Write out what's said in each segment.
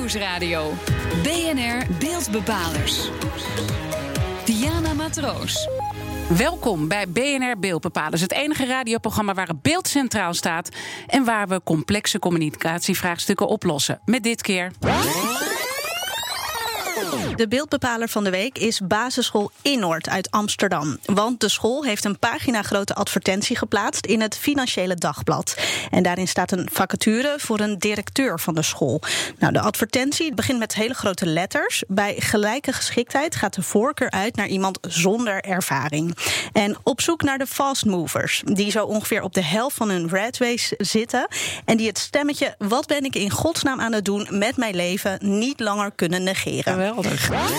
Nieuwsradio. BNR Beeldbepalers. Diana Matroos. Welkom bij BNR Beeldbepalers, het enige radioprogramma waar het beeld centraal staat en waar we complexe communicatievraagstukken oplossen. Met dit keer... De beeldbepaler van de week is Basisschool Innoord uit Amsterdam. Want de school heeft een paginagrote advertentie geplaatst in het Financiële Dagblad. En daarin staat een vacature voor een directeur van de school. Nou, de advertentie begint met hele grote letters. Bij gelijke geschiktheid gaat de voorkeur uit naar iemand zonder ervaring. En op zoek naar de fast movers, die zo ongeveer op de helft van hun rat race zitten. En die het stemmetje, wat ben ik in godsnaam aan het doen met mijn leven, niet langer kunnen negeren. Geweldig.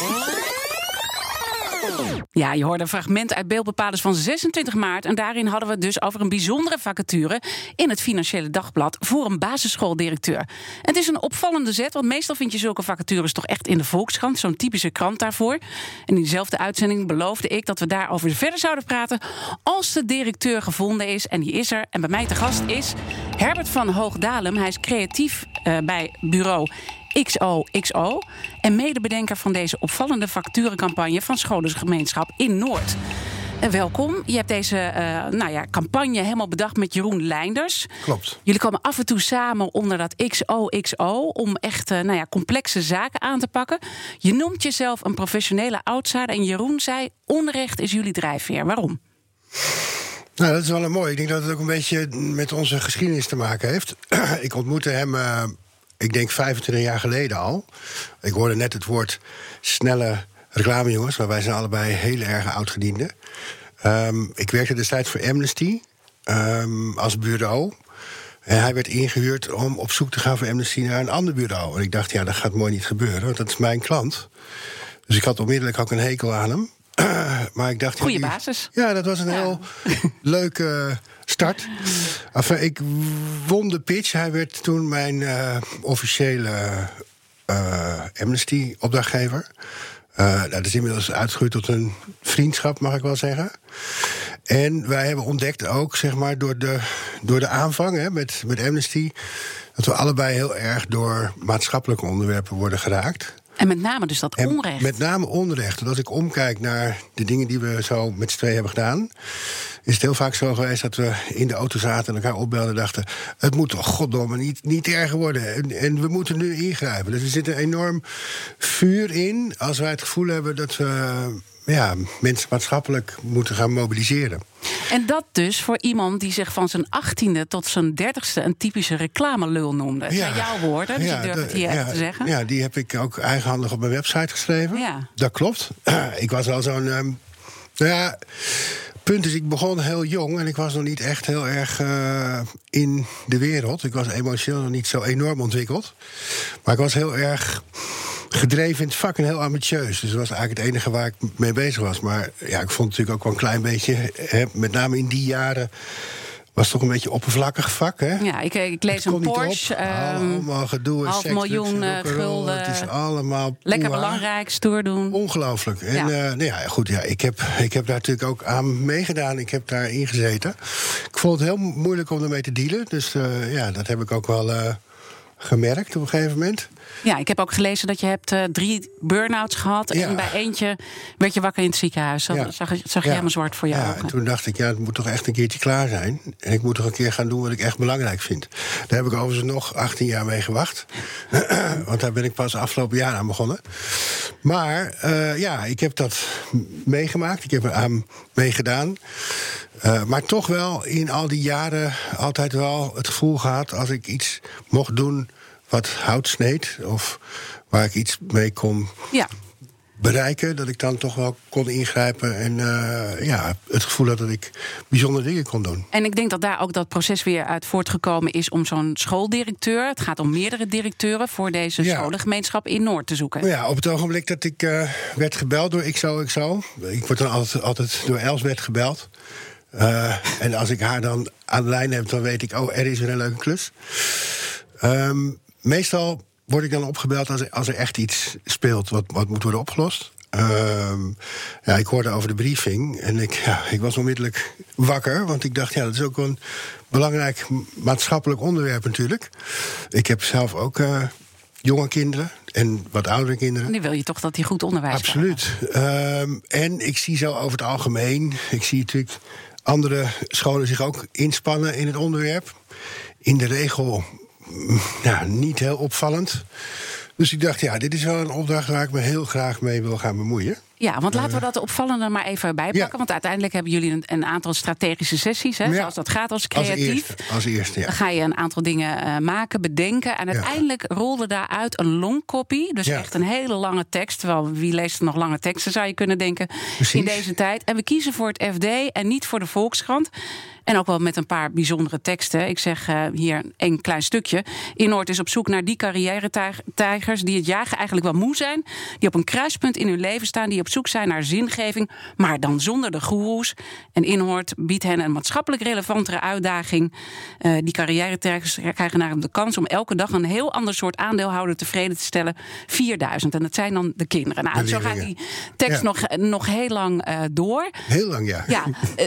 Ja, je hoorde een fragment uit Beeldbepalers van 26 maart... en daarin hadden we het dus over een bijzondere vacature... in het Financiële Dagblad voor een basisschooldirecteur. En het is een opvallende zet, want meestal vind je zulke vacatures... toch echt in de Volkskrant, zo'n typische krant daarvoor. En in diezelfde uitzending beloofde ik dat we daarover verder zouden praten... als de directeur gevonden is, en die is er. En bij mij te gast is Herbert van Hoogdalem. Hij is creatief bij bureau XOXO en medebedenker van deze opvallende vacaturecampagne van Scholengemeenschap in Noord. Welkom. Je hebt deze campagne helemaal bedacht met Jeroen Leinders. Klopt. Jullie komen af en toe samen onder dat XOXO om echt complexe zaken aan te pakken. Je noemt jezelf een professionele outsider en Jeroen zei, onrecht is jullie drijfveer. Waarom? Nou, dat is wel een mooi. Ik denk dat het ook een beetje met onze geschiedenis te maken heeft. Ik ontmoette hem... ik denk 25 jaar geleden al. Ik hoorde net het woord snelle reclamejongens, maar wij zijn allebei heel erg oudgedienden. Ik werkte destijds voor Amnesty als bureau. En hij werd ingehuurd om op zoek te gaan voor Amnesty naar een ander bureau. En ik dacht, ja, dat gaat mooi niet gebeuren, want dat is mijn klant. Dus ik had onmiddellijk ook een hekel aan hem. Maar ik dacht, goeie basis. Ja, dat was een heel leuke start. Enfin, ik won de pitch. Hij werd toen mijn officiële Amnesty-opdrachtgever. Dat is inmiddels uitgegroeid tot een vriendschap, mag ik wel zeggen. En wij hebben ontdekt ook, zeg maar, door de aanvang met Amnesty... dat we allebei heel erg door maatschappelijke onderwerpen worden geraakt. En met name dus dat onrecht. Met name onrecht. Want als ik omkijk naar de dingen die we zo met z'n tweeën hebben gedaan... is het heel vaak zo geweest dat we in de auto zaten en elkaar opbelden en dachten... het moet toch goddomme niet erger worden. En we moeten nu ingrijpen. Dus er zit een enorm vuur in als wij het gevoel hebben dat we... mensen maatschappelijk moeten gaan mobiliseren. En dat dus voor iemand die zich van zijn 18e tot zijn 30e... een typische reclamelul noemde. Dat zijn jouw woorden, dus je durft het hier echt te zeggen. Ja, die heb ik ook eigenhandig op mijn website geschreven. Ja. Dat klopt. Ik was al zo'n... punt is, ik begon heel jong en ik was nog niet echt heel erg in de wereld. Ik was emotioneel nog niet zo enorm ontwikkeld. Maar ik was heel erg... gedreven in het vak en heel ambitieus. Dus dat was eigenlijk het enige waar ik mee bezig was. Maar ja, ik vond het natuurlijk ook wel een klein beetje... met name in die jaren... was het toch een beetje oppervlakkig vak, hè? Ja, ik lees een Porsche. Allemaal gedoe. 500.000 gulden. Het is allemaal... lekker belangrijk, stoer doen. Ongelooflijk. En ik heb daar natuurlijk ook aan meegedaan. Ik heb daar ingezeten. Ik vond het heel moeilijk om ermee te dealen. Dus dat heb ik ook wel... gemerkt op een gegeven moment. Ja, ik heb ook gelezen dat je hebt 3 burn-outs gehad... en bij eentje werd je wakker in het ziekenhuis. Dat zag je helemaal zwart voor je ogen. En toen dacht ik, het moet toch echt een keertje klaar zijn. En ik moet toch een keer gaan doen wat ik echt belangrijk vind. Daar heb ik overigens nog 18 jaar mee gewacht. Want daar ben ik pas afgelopen jaar aan begonnen. Maar ik heb dat meegemaakt. Ik heb er aan meegedaan. Maar toch wel in al die jaren altijd wel het gevoel gehad... als ik iets mocht doen wat hout sneed... of waar ik iets mee kon bereiken... dat ik dan toch wel kon ingrijpen... en het gevoel had dat ik bijzondere dingen kon doen. En ik denk dat daar ook dat proces weer uit voortgekomen is... om zo'n schooldirecteur, het gaat om meerdere directeuren... voor deze scholengemeenschap in Noord te zoeken. Ja, op het ogenblik dat ik werd gebeld door XOXO... ik word dan altijd door Elsbeth gebeld... en als ik haar dan aan de lijn heb, dan weet ik... er is weer een leuke klus. Meestal word ik dan opgebeld als er echt iets speelt... wat moet worden opgelost. Ik hoorde over de briefing en ik was onmiddellijk wakker... want ik dacht, dat is ook een belangrijk maatschappelijk onderwerp natuurlijk. Ik heb zelf ook jonge kinderen en wat oudere kinderen. En die wil je toch dat die goed onderwijs krijgen? Absoluut. En ik zie zo over het algemeen, ik zie natuurlijk andere scholen zich ook inspannen in het onderwerp. In de regel niet heel opvallend. Dus ik dacht, dit is wel een opdracht waar ik me heel graag mee wil gaan bemoeien. Ja, want laten we dat opvallende maar even bijpakken. Ja. Want uiteindelijk hebben jullie een aantal strategische sessies. Hè, zoals dat gaat als creatief. Als eerste, ja. Dan ga je een aantal dingen maken, bedenken. En uiteindelijk rolde daaruit een longcopy. Dus echt een hele lange tekst. Terwijl wie leest er nog lange teksten, zou je kunnen denken. Precies. In deze tijd. En we kiezen voor het FD en niet voor de Volkskrant. En ook wel met een paar bijzondere teksten. Ik zeg hier een klein stukje. Inhoort is op zoek naar die carrière-tijgers die het jagen eigenlijk wel moe zijn. Die op een kruispunt in hun leven staan. Die op zoek zijn naar zingeving, maar dan zonder de goeroes. En Inhoort biedt hen een maatschappelijk relevantere uitdaging. Die carrière-tijgers krijgen naar hem de kans om elke dag een heel ander soort aandeelhouder tevreden te stellen. 4000. En dat zijn dan de kinderen. Nou, zo gaat die tekst nog heel lang door. Heel lang, ja.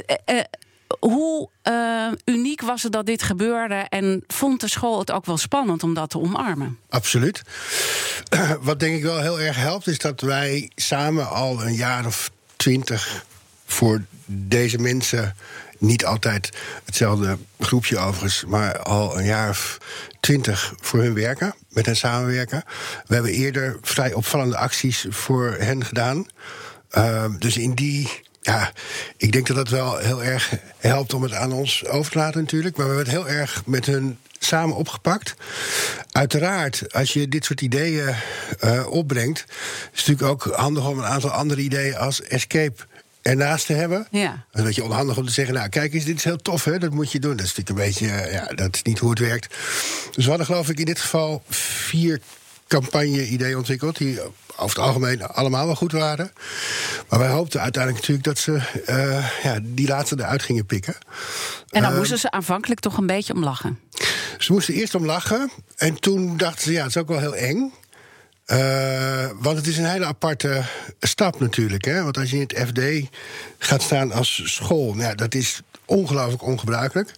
Hoe uniek was het dat dit gebeurde en vond de school het ook wel spannend om dat te omarmen? Absoluut. Wat denk ik wel heel erg helpt, is dat wij samen al een jaar of 20 voor deze mensen, niet altijd hetzelfde groepje overigens, maar al een jaar of 20 voor hun werken, met hen samenwerken. We hebben eerder vrij opvallende acties voor hen gedaan. Dus in die... Ja, ik denk dat dat wel heel erg helpt om het aan ons over te laten natuurlijk. Maar we hebben het heel erg met hun samen opgepakt. Uiteraard, als je dit soort ideeën opbrengt, is het natuurlijk ook handig om een aantal andere ideeën als escape ernaast te hebben. Ja. Dat is een beetje onhandig om te zeggen, nou kijk eens, dit is heel tof, hè, dat moet je doen. Dat is natuurlijk een beetje, dat is niet hoe het werkt. Dus we hadden geloof ik in dit geval 4 campagne-ideeën ontwikkeld, die over het algemeen allemaal wel goed waren. Maar wij hoopten uiteindelijk natuurlijk dat ze die laatste eruit gingen pikken. En dan moesten ze aanvankelijk toch een beetje om lachen? Ze moesten eerst om lachen. En toen dachten ze, het is ook wel heel eng. Want het is een hele aparte stap natuurlijk. Hè? Want als je in het FD gaat staan als school, dat is ongelooflijk ongebruikelijk.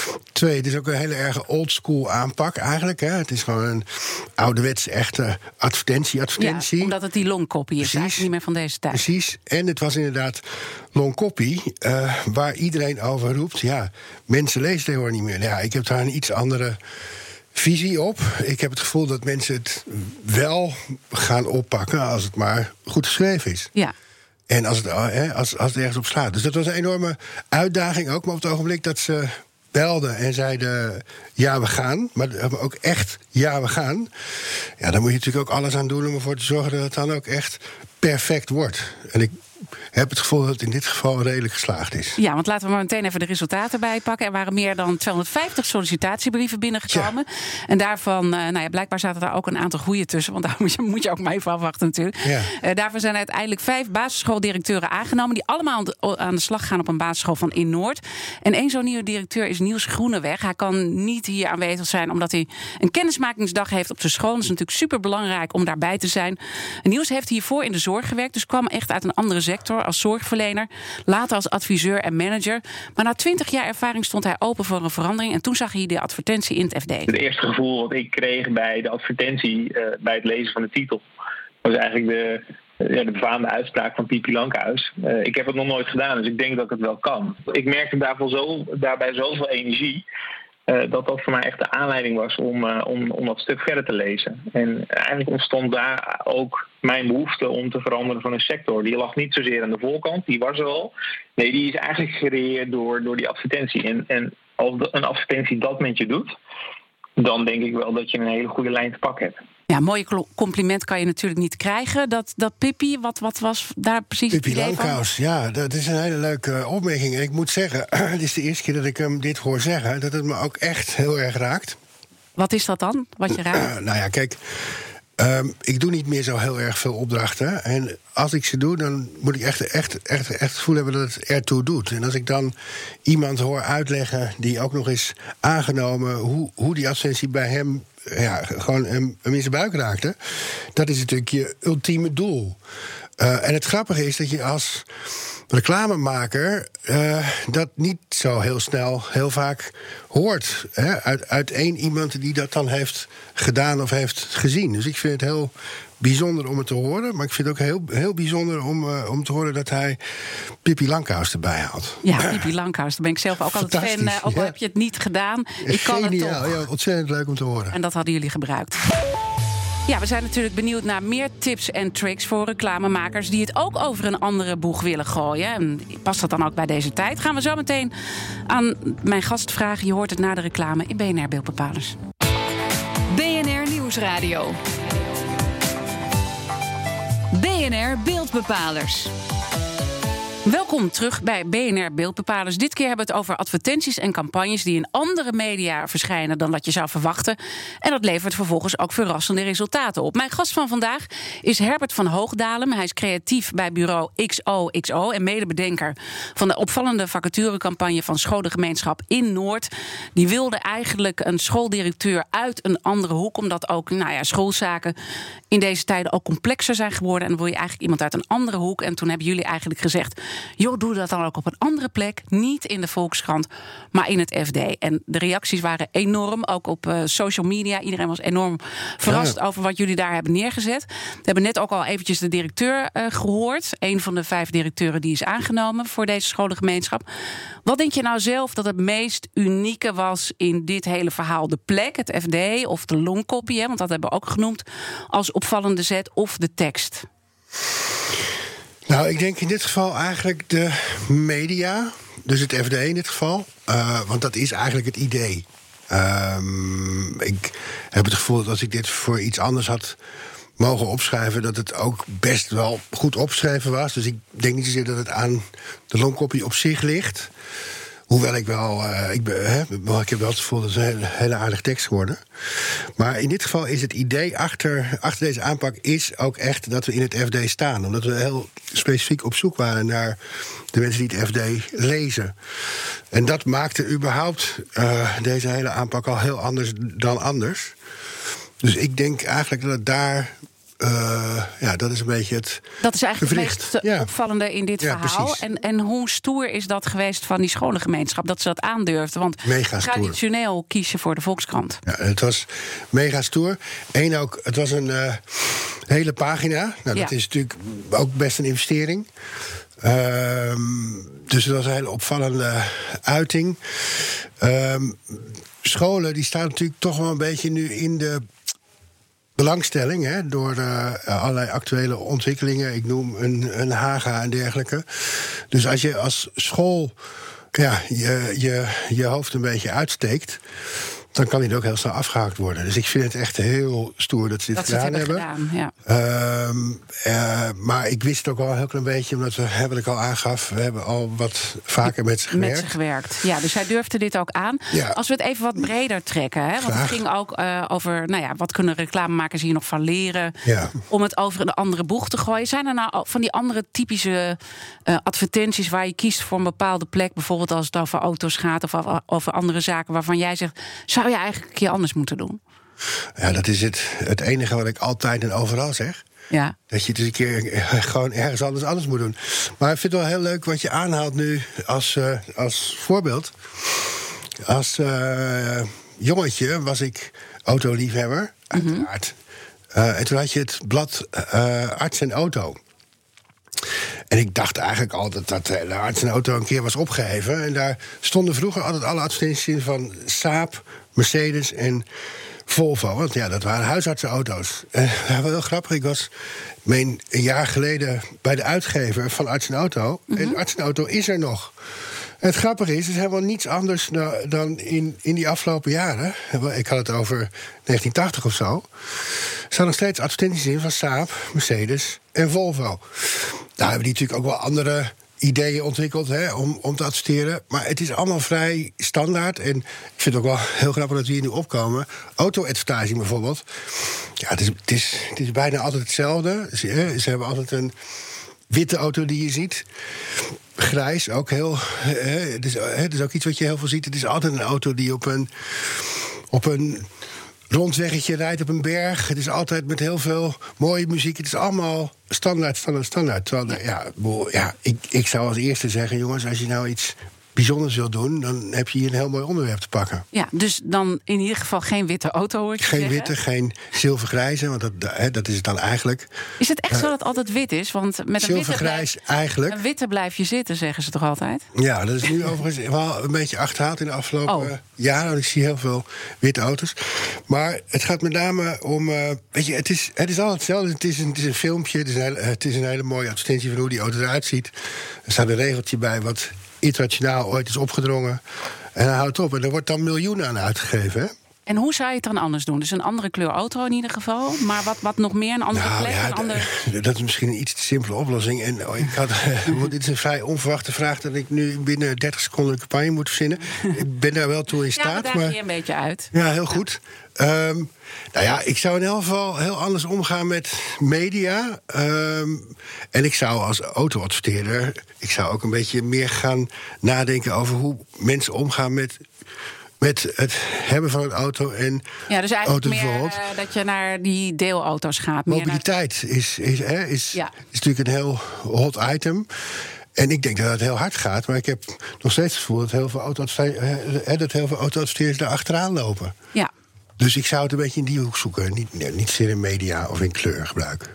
2, het is ook een hele erg oldschool aanpak eigenlijk. Hè. Het is gewoon een ouderwets echte advertentie. Ja, omdat het die longcopy is, eigenlijk niet meer van deze tijd. Precies, en het was inderdaad longcopy, waar iedereen over roept, mensen lezen tegenwoordig niet meer. Ja, ik heb daar een iets andere visie op. Ik heb het gevoel dat mensen het wel gaan oppakken als het maar goed geschreven is. Ja. En als het ergens op slaat. Dus dat was een enorme uitdaging ook. Maar op het ogenblik dat ze belden en zeiden, ja, we gaan. Maar ook echt, ja, we gaan. Ja, dan moet je natuurlijk ook alles aan doen om ervoor te zorgen dat het dan ook echt perfect wordt. En ik heb het gevoel dat het in dit geval redelijk geslaagd is. Ja, want laten we maar meteen even de resultaten bijpakken. Er waren meer dan 250 sollicitatiebrieven binnengekomen. Ja. En daarvan, blijkbaar zaten daar ook een aantal goede tussen. Want daar moet je ook maar even afwachten natuurlijk. Ja. Daarvan zijn uiteindelijk 5 basisschooldirecteuren aangenomen, die allemaal aan de slag gaan op een basisschool van Innoord. En één zo'n nieuwe directeur is Niels Groeneweg. Hij kan niet hier aanwezig zijn omdat hij een kennismakingsdag heeft op de school. Dat is natuurlijk super belangrijk om daarbij te zijn. En Niels heeft hiervoor in de zorg gewerkt, dus kwam echt uit een andere sector als zorgverlener, later als adviseur en manager. Maar na 20 jaar ervaring stond hij open voor een verandering en toen zag hij de advertentie in het FD. Het eerste gevoel wat ik kreeg bij de advertentie, bij het lezen van de titel, was eigenlijk de befaamde uitspraak van Pipi Lankhuis. Ik heb het nog nooit gedaan, dus ik denk dat ik het wel kan. Ik merkte daarbij zoveel energie, dat voor mij echt de aanleiding was om dat stuk verder te lezen. En eigenlijk ontstond daar ook mijn behoefte om te veranderen van een sector. Die lag niet zozeer aan de voorkant, die was er al. Nee, die is eigenlijk gecreëerd door die advertentie. En als een advertentie dat met je doet, dan denk ik wel dat je een hele goede lijn te pakken hebt. Ja, een mooi compliment kan je natuurlijk niet krijgen. Dat Pippi, wat was daar precies het idee van? Pippi Lankhuis, ja, dat is een hele leuke opmerking. En ik moet zeggen, het is de eerste keer dat ik hem dit hoor zeggen, dat het me ook echt heel erg raakt. Wat is dat dan, wat je raakt? Nou ja, kijk, ik doe niet meer zo heel erg veel opdrachten. En als ik ze doe, dan moet ik echt het gevoel hebben dat het ertoe doet. En als ik dan iemand hoor uitleggen die ook nog eens aangenomen hoe die advertentie bij hem gewoon hem in zijn buik raakte, dat is natuurlijk je ultieme doel. En het grappige is dat je als reclamemaker dat niet zo heel snel, heel vaak hoort. Hè? Uit één iemand die dat dan heeft gedaan of heeft gezien. Dus ik vind het heel bijzonder om het te horen. Maar ik vind het ook heel, heel bijzonder om te horen dat hij Pippi Langkous erbij haalt. Ja, Pippi Langkous. Daar ben ik zelf ook altijd fan. Ook al heb je het niet gedaan. Ik kan het toch. Ja, ontzettend leuk om te horen. En dat hadden jullie gebruikt. Ja, we zijn natuurlijk benieuwd naar meer tips en tricks voor reclamemakers die het ook over een andere boeg willen gooien. En past dat dan ook bij deze tijd? Gaan we zo meteen aan mijn gast vragen. Je hoort het na de reclame in BNR Beeldbepalers. BNR Nieuwsradio. BNR Beeldbepalers. Welkom terug bij BNR Beeldbepalers. Dit keer hebben we het over advertenties en campagnes die in andere media verschijnen dan dat je zou verwachten. En dat levert vervolgens ook verrassende resultaten op. Mijn gast van vandaag is Herbert van Hoogdalem. Hij is creatief bij bureau XOXO en medebedenker van de opvallende vacaturecampagne van Scholengemeenschap in Noord. Die wilde eigenlijk een schooldirecteur uit een andere hoek, omdat ook schoolzaken in deze tijden ook complexer zijn geworden. En dan wil je eigenlijk iemand uit een andere hoek. En toen hebben jullie eigenlijk gezegd, joh, doe dat dan ook op een andere plek. Niet in de Volkskrant, maar in het FD. En de reacties waren enorm, ook op social media. Iedereen was enorm verrast over wat jullie daar hebben neergezet. We hebben net ook al eventjes de directeur gehoord. Een van de 5 directeuren die is aangenomen voor deze scholengemeenschap. Wat denk je nou zelf dat het meest unieke was in dit hele verhaal? De plek, het FD of de longkopie, want dat hebben we ook genoemd als opvallende zet, of de tekst? Nou, ik denk in dit geval eigenlijk de media. Dus het FD in dit geval. Want dat is eigenlijk het idee. Ik heb het gevoel dat als ik dit voor iets anders had mogen opschrijven, dat het ook best wel goed opgeschreven was. Dus ik denk niet zozeer dat het aan de longkopie op zich ligt. Hoewel ik wel, ik heb wel het gevoel dat het een hele aardige tekst geworden. Maar in dit geval is het idee achter deze aanpak is ook echt dat we in het FD staan. Omdat we heel specifiek op zoek waren naar de mensen die het FD lezen. En dat maakte überhaupt deze hele aanpak al heel anders dan anders. Dus ik denk eigenlijk dat het daar, dat is een beetje het. Dat is eigenlijk het meest opvallende in dit verhaal. En hoe stoer is dat geweest van die scholengemeenschap, dat ze dat aandurfden? Want traditioneel kies je voor de Volkskrant. Ja, het was mega stoer. Ook, het was een hele pagina. Nou, dat is natuurlijk ook best een investering. Dus het was een hele opvallende uiting. Scholen die staan natuurlijk toch wel een beetje nu in de belangstelling, door allerlei actuele ontwikkelingen. Ik noem een Haga en dergelijke. Dus als je als school je hoofd een beetje uitsteekt, dan kan dit ook heel snel afgehaakt worden. Dus ik vind het echt heel stoer dat ze dit gedaan hebben. Maar ik wist het ook al een heel klein beetje, omdat wat ik al aangaf, we hebben al wat vaker met ze gewerkt. Ja, dus zij durfde dit ook aan. Ja. Als we het even wat breder trekken, want het ging ook over, wat kunnen reclamemakers hier nog van leren om het over een andere boeg te gooien. Zijn er nou van die andere typische advertenties waar je kiest voor een bepaalde plek, bijvoorbeeld als het over auto's gaat of over andere zaken waarvan jij zegt, zou je eigenlijk een keer anders moeten doen? Ja, dat is het enige wat ik altijd en overal zeg. Ja. Dat je het eens een keer gewoon ergens anders moet doen. Maar ik vind het wel heel leuk wat je aanhaalt nu als voorbeeld. Als jongetje was ik autoliefhebber, uiteraard. En toen had je het blad Arts en Auto. En ik dacht eigenlijk altijd dat de Arts en Auto een keer was opgeheven. En daar stonden vroeger altijd alle advertenties in van Saab, Mercedes en Volvo. Want dat waren huisartsenauto's. En dat was heel grappig. Ik was een jaar geleden bij de uitgever van Arts en Auto. En Arts en Auto is er nog. En het grappige is, het is helemaal niets anders dan in die afgelopen jaren. Ik had het over 1980 of zo. Er staan nog steeds advertenties in van Saab, Mercedes en Volvo. Daar hebben die natuurlijk ook wel andere ideeën ontwikkeld om te adverteren. Maar het is allemaal vrij standaard. En ik vind het ook wel heel grappig dat we hier nu opkomen. Auto-advertising bijvoorbeeld. Ja, het is bijna altijd hetzelfde. Ze hebben altijd een witte auto die je ziet. Grijs, ook heel. Het is ook iets wat je heel veel ziet. Het is altijd een auto die op een rondweggetje, rijdt op een berg. Het is altijd met heel veel mooie muziek. Het is allemaal standaard. Terwijl, ik zou als eerste zeggen, jongens, als je nou iets bijzonders wil doen, dan heb je hier een heel mooi onderwerp te pakken. Ja, dus dan in ieder geval geen witte auto, hoor ik Geen zeggen. witte, geen zilvergrijze, want dat is het dan eigenlijk. Is het echt zo dat het altijd wit is? Want met zilvergrijs eigenlijk. Een witte blijf je zitten, zeggen ze toch altijd? Ja, dat is nu overigens wel een beetje achterhaald in de afgelopen jaren. Want ik zie heel veel witte auto's. Maar het gaat met name om, weet je, het is altijd hetzelfde. Het is een filmpje, het is een hele mooie advertentie van hoe die auto eruit ziet. Er staat een regeltje bij wat internationaal ooit is opgedrongen. En hij houdt op. En er wordt dan miljoenen aan uitgegeven, hè? En hoe zou je het dan anders doen? Dus een andere kleur auto in ieder geval. Maar wat nog meer, een andere plek? Ja, dat is misschien een iets te simpele oplossing. En dit is een vrij onverwachte vraag dat ik nu binnen 30 seconden een campagne moet verzinnen. Ik ben daar wel toe in staat. Ja, daar ga je een beetje uit. Ja, heel goed. Ik zou in elk geval heel anders omgaan met media. En ik zou als auto-adverteerder, ik zou ook een beetje meer gaan nadenken over hoe mensen omgaan met het hebben van een auto en ja, dus eigenlijk auto's meer bijvoorbeeld. Dat je naar die deelauto's gaat. Mobiliteit is natuurlijk een heel hot item. En ik denk dat het heel hard gaat. Maar ik heb nog steeds het gevoel dat heel veel auto-adverteerders daar achteraan lopen. Ja. Dus ik zou het een beetje in die hoek zoeken. Niet zeer in media of in kleur gebruiken.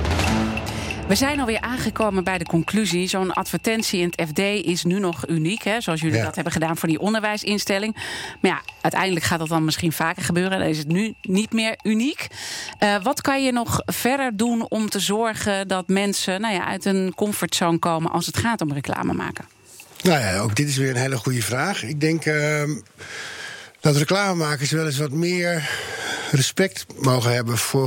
We zijn alweer aangekomen bij de conclusie. Zo'n advertentie in het FD is nu nog uniek, hè, zoals jullie dat hebben gedaan voor die onderwijsinstelling. Maar ja, uiteindelijk gaat dat dan misschien vaker gebeuren. Dan is het nu niet meer uniek. Wat kan je nog verder doen om te zorgen dat mensen uit een comfortzone komen als het gaat om reclame maken? Nou ja, ook dit is weer een hele goede vraag. Ik denk dat reclamemakers wel eens wat meer respect mogen hebben voor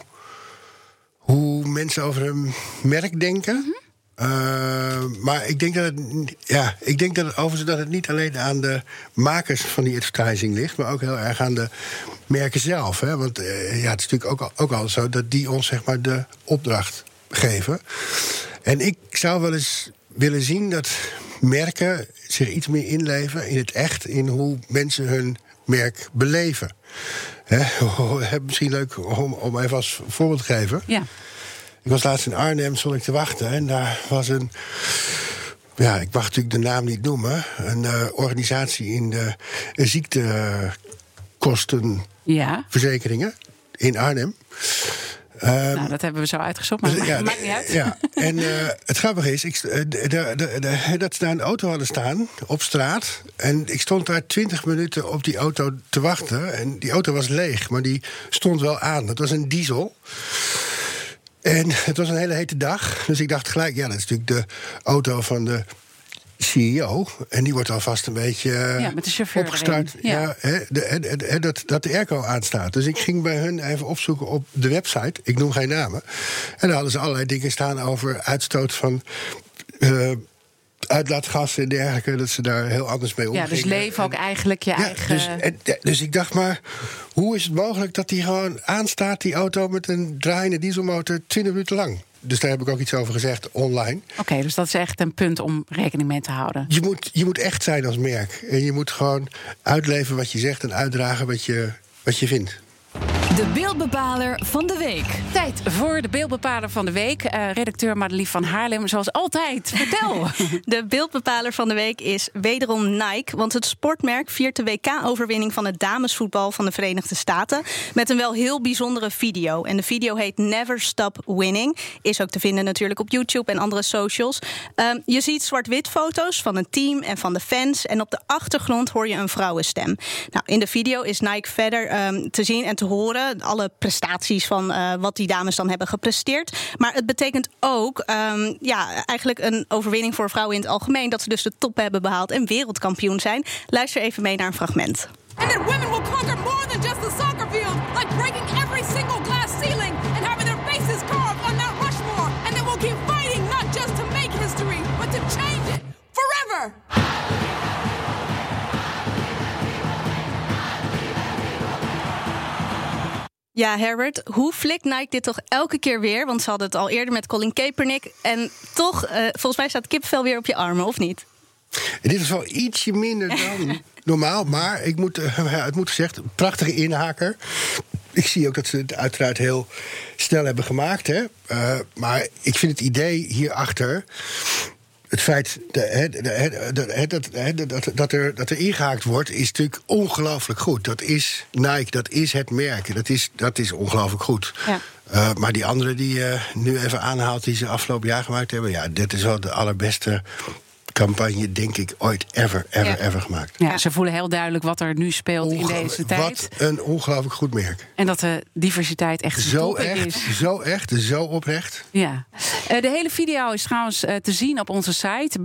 hoe mensen over hun merk denken. Maar ik denk dat het niet alleen aan de makers van die advertising ligt, maar ook heel erg aan de merken zelf. Hè? Want het is natuurlijk ook al zo dat die ons zeg maar de opdracht geven. En ik zou wel eens willen zien dat merken zich iets meer inleven in het echt, in hoe mensen hun merk beleven. Misschien leuk om even als voorbeeld te geven. Ja. Ik was laatst in Arnhem, stond ik te wachten. En daar was ik mag natuurlijk de naam niet noemen, een organisatie in de ziektekostenverzekeringen in Arnhem. Dat hebben we zo uitgezocht, maar dat maakt niet uit. Ja. En het grappige is, dat ze daar een auto hadden staan op straat. En ik stond daar 20 minuten op die auto te wachten. En die auto was leeg, maar die stond wel aan. Het was een diesel. En het was een hele hete dag. Dus ik dacht gelijk, dat is natuurlijk de auto van de CEO. En die wordt alvast een beetje met de chauffeur opgestart. Dat de airco aanstaat. Dus ik ging bij hun even opzoeken op de website. Ik noem geen namen. En daar hadden ze allerlei dingen staan over uitstoot van uitlaatgassen en dergelijke. Dat ze daar heel anders mee omgingen. Ja, dus leven ook eigenlijk je eigen. Dus ik dacht maar, hoe is het mogelijk dat die gewoon aanstaat, die auto met een draaiende dieselmotor 20 minuten lang? Dus daar heb ik ook iets over gezegd online. Oké, dus dat is echt een punt om rekening mee te houden. Je moet echt zijn als merk. En je moet gewoon uitleven wat je zegt en uitdragen wat je vindt. De beeldbepaler van de week. Tijd voor de beeldbepaler van de week. Redacteur Madelief van Haarlem, zoals altijd. Vertel. De beeldbepaler van de week is wederom Nike. Want het sportmerk viert de WK-overwinning van het damesvoetbal van de Verenigde Staten met een wel heel bijzondere video. En de video heet Never Stop Winning. Is ook te vinden natuurlijk op YouTube en andere socials. Je ziet zwart-wit foto's van een team en van de fans. En op de achtergrond hoor je een vrouwenstem. Nou, in de video is Nike verder te zien en te horen alle prestaties van wat die dames dan hebben gepresteerd. Maar het betekent ook eigenlijk een overwinning voor vrouwen in het algemeen, dat ze dus de top hebben behaald en wereldkampioen zijn. Luister even mee naar een fragment. And that women will conquer more than just the soccer field, like breaking every single glass ceiling and having their faces carved on Mount Rushmore. And that we'll keep fighting not just to make history, but to change it forever. Ja, Herbert, hoe flikt Nike dit toch elke keer weer? Want ze hadden het al eerder met Colin Kaepernick. En toch, volgens mij staat kipvel weer op je armen, of niet? En dit is wel ietsje minder dan normaal. Maar het moet gezegd, een prachtige inhaker. Ik zie ook dat ze het uiteraard heel snel hebben gemaakt. Hè? Maar ik vind het idee hierachter... Het feit dat er ingehaakt wordt, is natuurlijk ongelooflijk goed. Dat is Nike, dat is het merk. Dat is ongelooflijk goed. Ja. Maar die andere die je nu even aanhaalt, die ze afgelopen jaar gemaakt hebben... ja, dit is wel de allerbeste campagne, denk ik, ooit ever gemaakt. Ja, ze voelen heel duidelijk wat er nu speelt in deze tijd. Wat een ongelooflijk goed merk. En dat de diversiteit echt zo echt is. Zo echt, zo oprecht. Ja. De hele video is trouwens te zien op onze site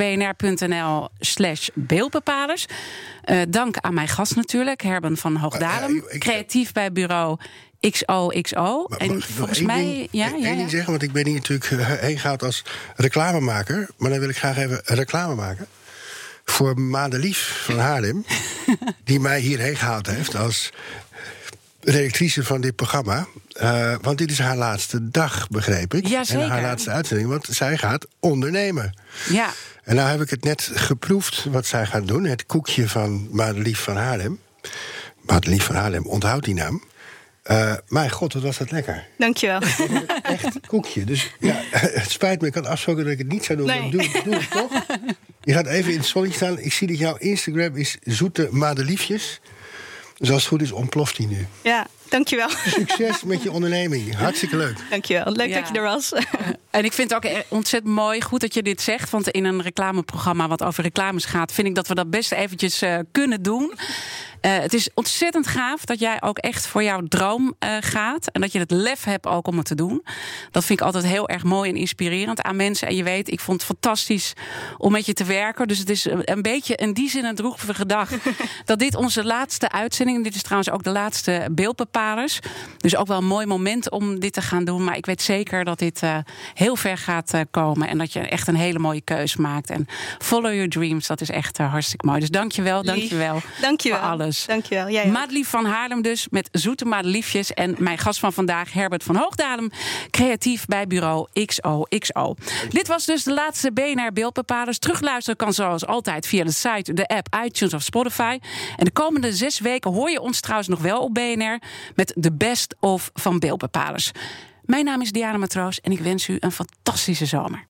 bnr.nl/beeldbepalers. Dank aan mijn gast natuurlijk, Herben van Hoogdalem. Creatief bij bureau XOXO. En volgens mij... Eén ding zeggen, want ik ben hier natuurlijk heen gehaald als reclamemaker. Maar dan wil ik graag even reclame maken voor Madelief van Haarlem. Die mij hierheen gehaald heeft als redactrice van dit programma. Want dit is haar laatste dag, begreep ik. Ja, zeker. En haar laatste uitzending, want zij gaat ondernemen. Ja. En nou heb ik het net geproefd wat zij gaat doen. Het koekje van Madelief van Haarlem. Madelief van Haarlem, onthoud die naam. Mijn god, wat was dat lekker. Dankjewel. Echt koekje. Dus ja, het spijt me, ik had afgesproken dat ik het niet zou doen. Nee. Maar doe het toch. Je gaat even in het zonnetje staan. Ik zie dat jouw Instagram is zoete madeliefjes. Dus als het goed is, ontploft die nu. Ja, dankjewel. Succes met je onderneming. Hartstikke leuk. Dankjewel. Leuk dat je er was. En ik vind het ook ontzettend mooi, goed dat je dit zegt. Want in een reclameprogramma wat over reclames gaat, vind ik dat we dat best eventjes kunnen doen. Het is ontzettend gaaf dat jij ook echt voor jouw droom gaat. En dat je het lef hebt ook om het te doen. Dat vind ik altijd heel erg mooi en inspirerend aan mensen. En je weet, ik vond het fantastisch om met je te werken. Dus het is een beetje in die zin een droevige dag dat dit onze laatste uitzending. Dit is trouwens ook de laatste beeldbepalers. Dus ook wel een mooi moment om dit te gaan doen. Maar ik weet zeker dat dit heel ver gaat komen. En dat je echt een hele mooie keus maakt. En follow your dreams, dat is echt hartstikke mooi. Dus dankjewel voor alles. Dankjewel. Jij Madelief van Haarlem dus, met zoete madeliefjes. En mijn gast van vandaag, Herbert van Hoogdalem. Creatief bij bureau XOXO. Dit was dus de laatste BNR Beeldbepalers. Terugluisteren kan zoals altijd via de site, de app, iTunes of Spotify. En de komende 6 weken hoor je ons trouwens nog wel op BNR... met de best of van Beeldbepalers. Mijn naam is Diana Matroos en ik wens u een fantastische zomer.